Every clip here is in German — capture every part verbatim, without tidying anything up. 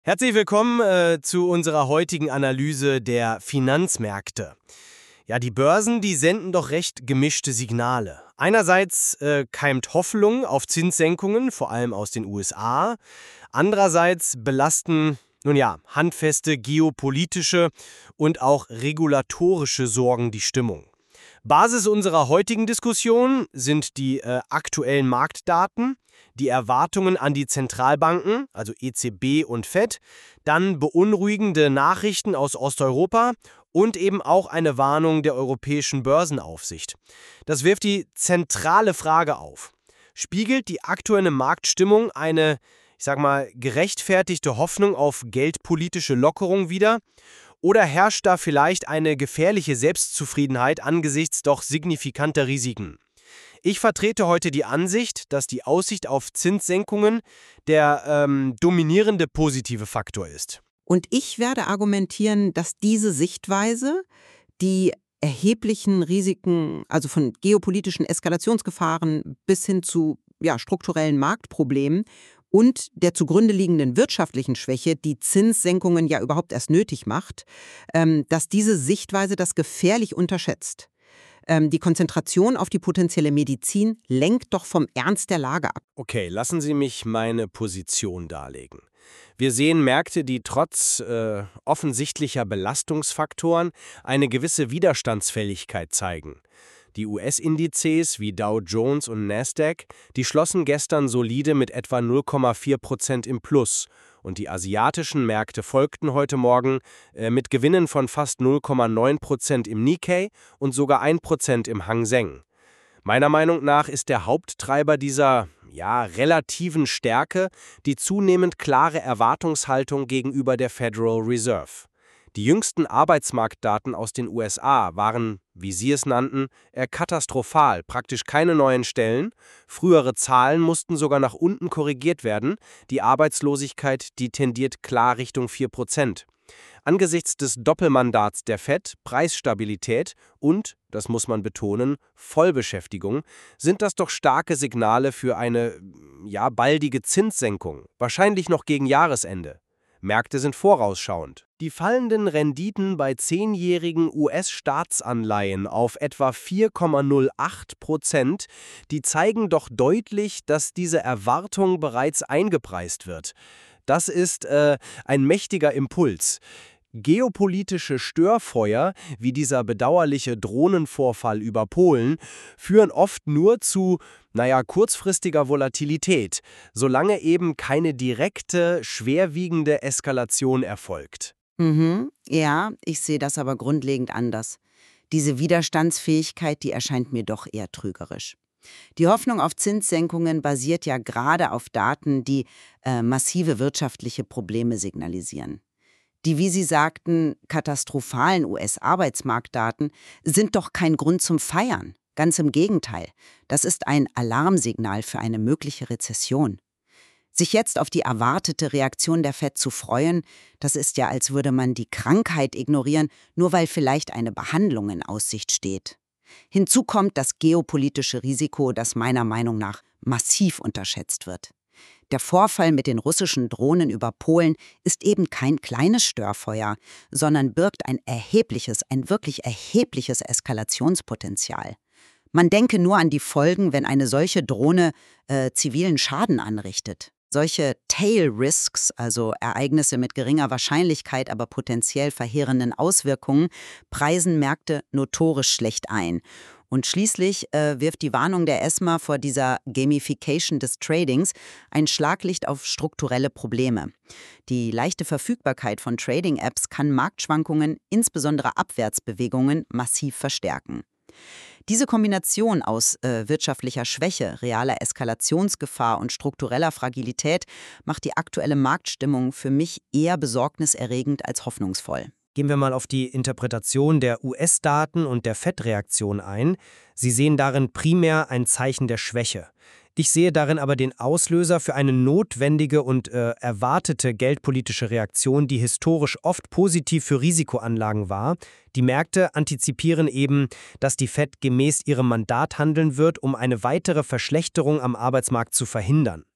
Herzlich willkommen äh, zu unserer heutigen Analyse der Finanzmärkte. Ja, die Börsen, die senden doch recht gemischte Signale. Einerseits äh, keimt Hoffnung auf Zinssenkungen, vor allem aus den U S A. Andererseits belasten, nun ja, handfeste geopolitische und auch regulatorische Sorgen die Stimmung. Basis unserer heutigen Diskussion sind die äh, aktuellen Marktdaten, die Erwartungen an die Zentralbanken, also E Z B und Fed, dann beunruhigende Nachrichten aus Osteuropa und eben auch eine Warnung der Europäischen Börsenaufsicht. Das wirft die zentrale Frage auf. Spiegelt die aktuelle Marktstimmung eine, ich sag mal, gerechtfertigte Hoffnung auf geldpolitische Lockerung wider? Oder herrscht da vielleicht eine gefährliche Selbstzufriedenheit angesichts doch signifikanter Risiken? Ich vertrete heute die Ansicht, dass die Aussicht auf Zinssenkungen der ähm, dominierende positive Faktor ist. Und ich werde argumentieren, dass diese Sichtweise die erheblichen Risiken, also von geopolitischen Eskalationsgefahren bis hin zu ja, strukturellen Marktproblemen und der zugrunde liegenden wirtschaftlichen Schwäche, die Zinssenkungen ja überhaupt erst nötig macht, ähm, dass diese Sichtweise das gefährlich unterschätzt. Ähm, die Konzentration auf die potenzielle Medizin lenkt doch vom Ernst der Lage ab. Okay, lassen Sie mich meine Position darlegen. Wir sehen Märkte, die trotz äh, offensichtlicher Belastungsfaktoren eine gewisse Widerstandsfähigkeit zeigen. Die U S-Indizes wie Dow Jones und Nasdaq, die schlossen gestern solide mit etwa null Komma vier Prozent im Plus und die asiatischen Märkte folgten heute Morgen äh, mit Gewinnen von fast null Komma neun Prozent im Nikkei und sogar ein Prozent im Hang Seng. Meiner Meinung nach ist der Haupttreiber dieser ja, relativen Stärke die zunehmend klare Erwartungshaltung gegenüber der Federal Reserve. Die jüngsten Arbeitsmarktdaten aus den U S A waren, wie Sie es nannten, eher katastrophal, praktisch keine neuen Stellen. Frühere Zahlen mussten sogar nach unten korrigiert werden. Die Arbeitslosigkeit, die tendiert klar Richtung vier Prozent. Angesichts des Doppelmandats der Fed, Preisstabilität und, das muss man betonen, Vollbeschäftigung, sind das doch starke Signale für eine, ja, baldige Zinssenkung, wahrscheinlich noch gegen Jahresende. Märkte sind vorausschauend. Die fallenden Renditen bei zehnjährigen U S-Staatsanleihen auf etwa vier Komma null acht Prozent, die zeigen doch deutlich, dass diese Erwartung bereits eingepreist wird. Das ist äh, ein mächtiger Impuls. Geopolitische Störfeuer, wie dieser bedauerliche Drohnenvorfall über Polen, führen oft nur zu, naja, kurzfristiger Volatilität, solange eben keine direkte, schwerwiegende Eskalation erfolgt. Mhm, ja, ich sehe das aber grundlegend anders. Diese Widerstandsfähigkeit, die erscheint mir doch eher trügerisch. Die Hoffnung auf Zinssenkungen basiert ja gerade auf Daten, die äh, massive wirtschaftliche Probleme signalisieren. Die, wie Sie sagten, katastrophalen U S-Arbeitsmarktdaten sind doch kein Grund zum Feiern. Ganz im Gegenteil. Das ist ein Alarmsignal für eine mögliche Rezession. Sich jetzt auf die erwartete Reaktion der Fed zu freuen, das ist ja, als würde man die Krankheit ignorieren, nur weil vielleicht eine Behandlung in Aussicht steht. Hinzu kommt das geopolitische Risiko, das meiner Meinung nach massiv unterschätzt wird. Der Vorfall mit den russischen Drohnen über Polen ist eben kein kleines Störfeuer, sondern birgt ein erhebliches, ein wirklich erhebliches Eskalationspotenzial. Man denke nur an die Folgen, wenn eine solche Drohne äh, zivilen Schaden anrichtet. Solche Tail Risks, also Ereignisse mit geringer Wahrscheinlichkeit, aber potenziell verheerenden Auswirkungen, preisen Märkte notorisch schlecht ein. Und schließlich äh, wirft die Warnung der ESMA vor dieser Gamification des Tradings ein Schlaglicht auf strukturelle Probleme. Die leichte Verfügbarkeit von Trading-Apps kann Marktschwankungen, insbesondere Abwärtsbewegungen, massiv verstärken. Diese Kombination aus äh, wirtschaftlicher Schwäche, realer Eskalationsgefahr und struktureller Fragilität macht die aktuelle Marktstimmung für mich eher besorgniserregend als hoffnungsvoll. Gehen wir mal auf die Interpretation der U S-Daten und der Fed-Reaktion ein. Sie sehen darin primär ein Zeichen der Schwäche. Ich sehe darin aber den Auslöser für eine notwendige und äh, erwartete geldpolitische Reaktion, die historisch oft positiv für Risikoanlagen war. Die Märkte antizipieren eben, dass die Fed gemäß ihrem Mandat handeln wird, um eine weitere Verschlechterung am Arbeitsmarkt zu verhindern.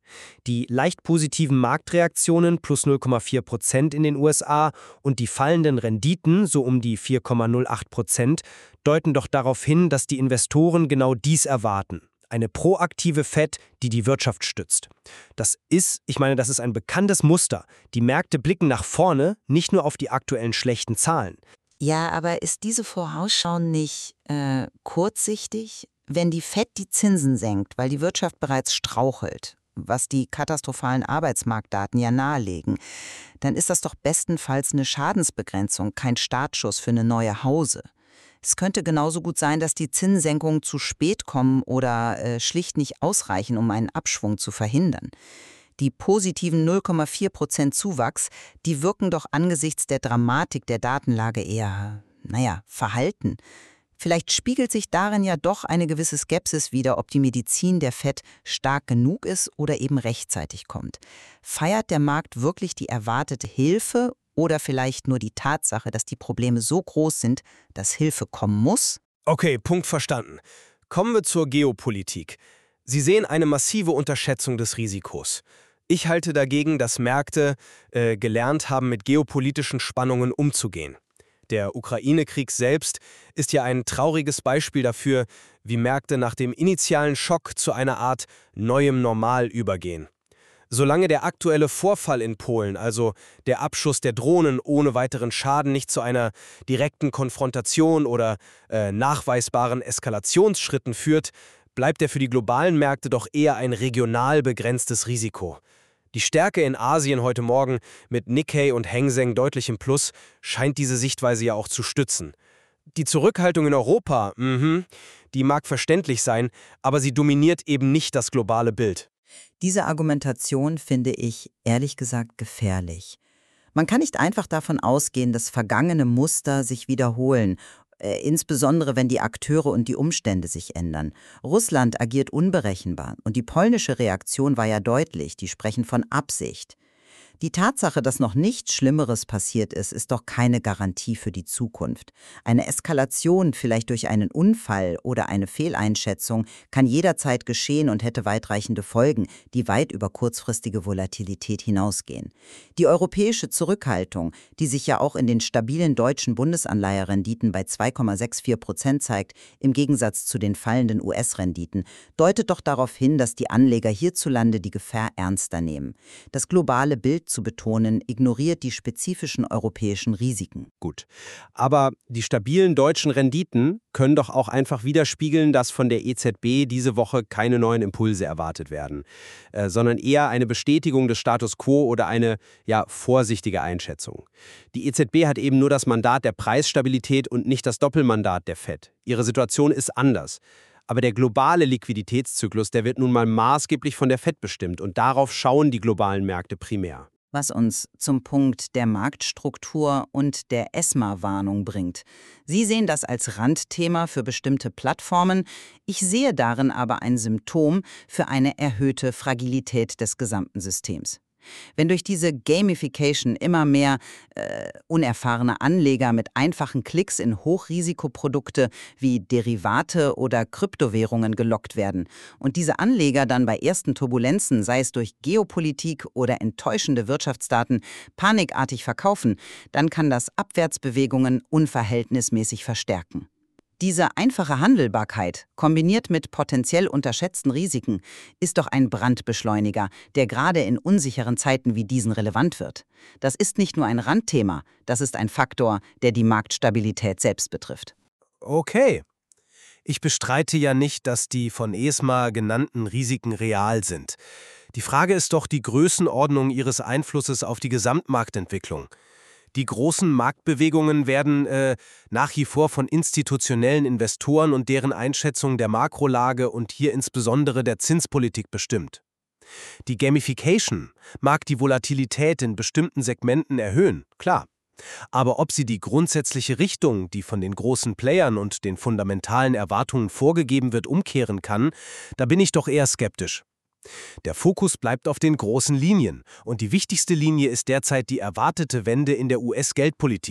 Die leicht positiven Marktreaktionen plus null Komma vier Prozent in den U S A und die fallenden Renditen, so um die vier Komma null acht Prozent, deuten doch darauf hin, dass die Investoren genau dies erwarten. Eine proaktive Fed, die die Wirtschaft stützt. Das ist, ich meine, das ist ein bekanntes Muster. Die Märkte blicken nach vorne, nicht nur auf die aktuellen schlechten Zahlen. Ja, aber ist diese Vorausschau nicht äh, kurzsichtig? Wenn die Fed die Zinsen senkt, weil die Wirtschaft bereits strauchelt, was die katastrophalen Arbeitsmarktdaten ja nahelegen, dann ist das doch bestenfalls eine Schadensbegrenzung, kein Startschuss für eine neue Hause. Es könnte genauso gut sein, dass die Zinssenkungen zu spät kommen oder äh, schlicht nicht ausreichen, um einen Abschwung zu verhindern. Die positiven null Komma vier Prozent Zuwachs, die wirken doch angesichts der Dramatik der Datenlage eher, naja, verhalten. Vielleicht spiegelt sich darin ja doch eine gewisse Skepsis wider, ob die Medizin der Fed stark genug ist oder eben rechtzeitig kommt. Feiert der Markt wirklich die erwartete Hilfe oder vielleicht nur die Tatsache, dass die Probleme so groß sind, dass Hilfe kommen muss? Okay, Punkt verstanden. Kommen wir zur Geopolitik. Sie sehen eine massive Unterschätzung des Risikos. Ich halte dagegen, dass Märkte äh, gelernt haben, mit geopolitischen Spannungen umzugehen. Der Ukraine-Krieg selbst ist ja ein trauriges Beispiel dafür, wie Märkte nach dem initialen Schock zu einer Art neuem Normal übergehen. Solange der aktuelle Vorfall in Polen, also der Abschuss der Drohnen ohne weiteren Schaden, nicht zu einer direkten Konfrontation oder äh, nachweisbaren Eskalationsschritten führt, bleibt er für die globalen Märkte doch eher ein regional begrenztes Risiko. Die Stärke in Asien heute Morgen mit Nikkei und Hang Seng deutlich im Plus scheint diese Sichtweise ja auch zu stützen. Die Zurückhaltung in Europa, mh, die mag verständlich sein, aber sie dominiert eben nicht das globale Bild. Diese Argumentation finde ich, ehrlich gesagt, gefährlich. Man kann nicht einfach davon ausgehen, dass vergangene Muster sich wiederholen, äh, insbesondere wenn die Akteure und die Umstände sich ändern. Russland agiert unberechenbar und die polnische Reaktion war ja deutlich, die sprechen von Absicht. Die Tatsache, dass noch nichts Schlimmeres passiert ist, ist doch keine Garantie für die Zukunft. Eine Eskalation, vielleicht durch einen Unfall oder eine Fehleinschätzung, kann jederzeit geschehen und hätte weitreichende Folgen, die weit über kurzfristige Volatilität hinausgehen. Die europäische Zurückhaltung, die sich ja auch in den stabilen deutschen Bundesanleiherenditen bei zwei Komma vierundsechzig Prozent zeigt, im Gegensatz zu den fallenden U S-Renditen, deutet doch darauf hin, dass die Anleger hierzulande die Gefahr ernster nehmen. Das globale Bild zu betonen, ignoriert die spezifischen europäischen Risiken. Gut, aber die stabilen deutschen Renditen können doch auch einfach widerspiegeln, dass von der E Z B diese Woche keine neuen Impulse erwartet werden, äh, sondern eher eine Bestätigung des Status quo oder eine, ja, vorsichtige Einschätzung. Die E Z B hat eben nur das Mandat der Preisstabilität und nicht das Doppelmandat der Fed. Ihre Situation ist anders. Aber der globale Liquiditätszyklus, der wird nun mal maßgeblich von der Fed bestimmt und darauf schauen die globalen Märkte primär. Was uns zum Punkt der Marktstruktur und der ESMA-Warnung bringt. Sie sehen das als Randthema für bestimmte Plattformen. Ich sehe darin aber ein Symptom für eine erhöhte Fragilität des gesamten Systems. Wenn durch diese Gamification immer mehr äh, unerfahrene Anleger mit einfachen Klicks in Hochrisikoprodukte wie Derivate oder Kryptowährungen gelockt werden und diese Anleger dann bei ersten Turbulenzen, sei es durch Geopolitik oder enttäuschende Wirtschaftsdaten, panikartig verkaufen, dann kann das Abwärtsbewegungen unverhältnismäßig verstärken. Diese einfache Handelbarkeit, kombiniert mit potenziell unterschätzten Risiken, ist doch ein Brandbeschleuniger, der gerade in unsicheren Zeiten wie diesen relevant wird. Das ist nicht nur ein Randthema, das ist ein Faktor, der die Marktstabilität selbst betrifft. Okay. Ich bestreite ja nicht, dass die von ESMA genannten Risiken real sind. Die Frage ist doch die Größenordnung ihres Einflusses auf die Gesamtmarktentwicklung. Die großen Marktbewegungen werden äh, nach wie vor von institutionellen Investoren und deren Einschätzung der Makrolage und hier insbesondere der Zinspolitik bestimmt. Die Gamification mag die Volatilität in bestimmten Segmenten erhöhen, klar. Aber ob sie die grundsätzliche Richtung, die von den großen Playern und den fundamentalen Erwartungen vorgegeben wird, umkehren kann, da bin ich doch eher skeptisch. Der Fokus bleibt auf den großen Linien und die wichtigste Linie ist derzeit die erwartete Wende in der U S-Geldpolitik.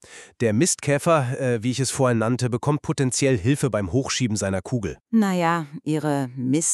Der Mistkäfer, äh, wie ich es vorhin nannte, bekommt potenziell Hilfe beim Hochschieben seiner Kugel. Naja, Ihre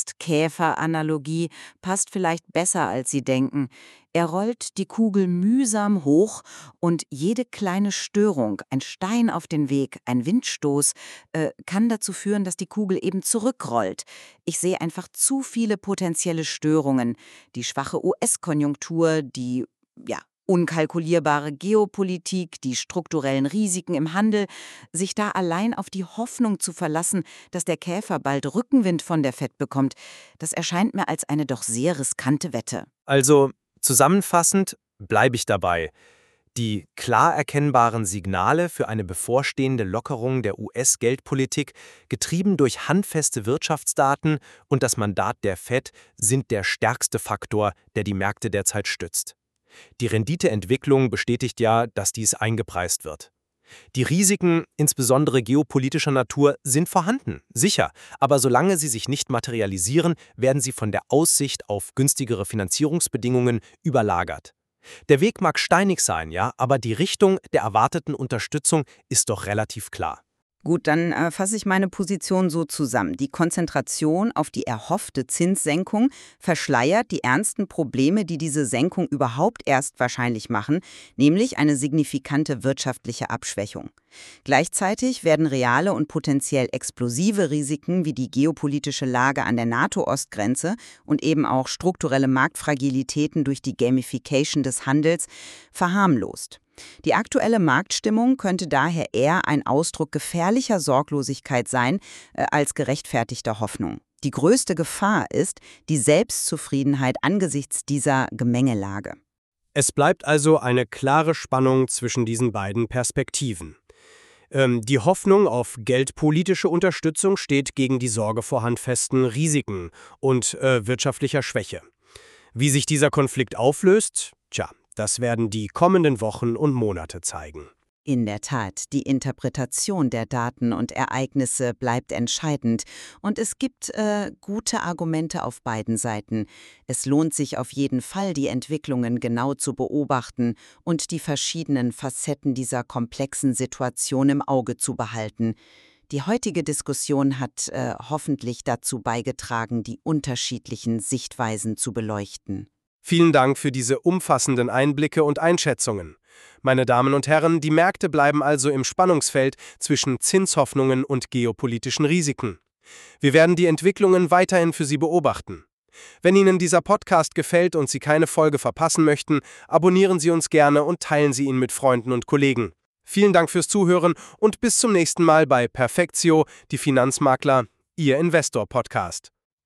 Mistkäfer-Analogie passt vielleicht besser, als Sie denken. Er rollt die Kugel mühsam hoch und jede kleine Störung, ein Stein auf den Weg, ein Windstoß, äh, kann dazu führen, dass die Kugel eben zurückrollt. Ich sehe einfach zu viele potenzielle Störungen. Die schwache U S-Konjunktur, die, ja, unkalkulierbare Geopolitik, die strukturellen Risiken im Handel, sich da allein auf die Hoffnung zu verlassen, dass der Käfer bald Rückenwind von der Fed bekommt, das erscheint mir als eine doch sehr riskante Wette. Also zusammenfassend bleibe ich dabei. Die klar erkennbaren Signale für eine bevorstehende Lockerung der U S-Geldpolitik, getrieben durch handfeste Wirtschaftsdaten und das Mandat der Fed, sind der stärkste Faktor, der die Märkte derzeit stützt. Die Renditeentwicklung bestätigt ja, dass dies eingepreist wird. Die Risiken, insbesondere geopolitischer Natur, sind vorhanden, sicher, aber solange sie sich nicht materialisieren, werden sie von der Aussicht auf günstigere Finanzierungsbedingungen überlagert. Der Weg mag steinig sein, ja, aber die Richtung der erwarteten Unterstützung ist doch relativ klar. Gut, dann äh, fasse ich meine Position so zusammen. Die Konzentration auf die erhoffte Zinssenkung verschleiert die ernsten Probleme, die diese Senkung überhaupt erst wahrscheinlich machen, nämlich eine signifikante wirtschaftliche Abschwächung. Gleichzeitig werden reale und potenziell explosive Risiken wie die geopolitische Lage an der NATO-Ostgrenze und eben auch strukturelle Marktfragilitäten durch die Gamification des Handels verharmlost. Die aktuelle Marktstimmung könnte daher eher ein Ausdruck gefährlicher Sorglosigkeit sein, äh, als gerechtfertigter Hoffnung. Die größte Gefahr ist die Selbstzufriedenheit angesichts dieser Gemengelage. Es bleibt also eine klare Spannung zwischen diesen beiden Perspektiven. Ähm, die Hoffnung auf geldpolitische Unterstützung steht gegen die Sorge vor handfesten Risiken und äh, wirtschaftlicher Schwäche. Wie sich dieser Konflikt auflöst? Tja, das werden die kommenden Wochen und Monate zeigen. In der Tat, die Interpretation der Daten und Ereignisse bleibt entscheidend und es gibt äh, gute Argumente auf beiden Seiten. Es lohnt sich auf jeden Fall, die Entwicklungen genau zu beobachten und die verschiedenen Facetten dieser komplexen Situation im Auge zu behalten. Die heutige Diskussion hat äh, hoffentlich dazu beigetragen, die unterschiedlichen Sichtweisen zu beleuchten. Vielen Dank für diese umfassenden Einblicke und Einschätzungen. Meine Damen und Herren, die Märkte bleiben also im Spannungsfeld zwischen Zinshoffnungen und geopolitischen Risiken. Wir werden die Entwicklungen weiterhin für Sie beobachten. Wenn Ihnen dieser Podcast gefällt und Sie keine Folge verpassen möchten, abonnieren Sie uns gerne und teilen Sie ihn mit Freunden und Kollegen. Vielen Dank fürs Zuhören und bis zum nächsten Mal bei Perfectio, die Finanzmakler, Ihr Investor-Podcast.